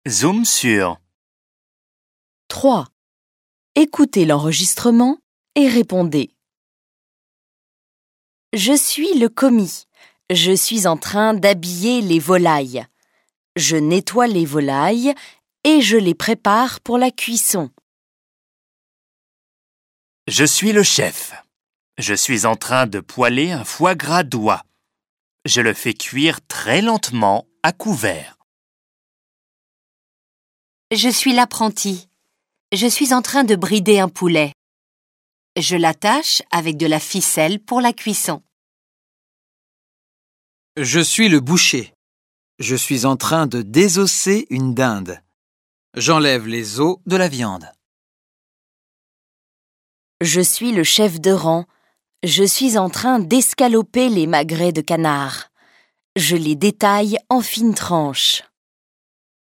Zoom sur. 3. Écoutez l'enregistrement et répondez. Je suis le commis. Je suis en train d'habiller les volailles. Je nettoie les volailles et je les prépare pour la cuisson. Je suis le chef. Je suis en train de poêler un foie gras d'oie. Je le fais cuire très lentement à couvert. Je suis l'apprenti. Je suis en train de brider un poulet. Je l'attache avec de la ficelle pour la cuisson. Je suis le boucher. Je suis en train de désosser une dinde. J'enlève les os de la viande. Je suis le chef de rang. Je suis en train d'escaloper les magrets de canard. Je les détaille en fines tranches.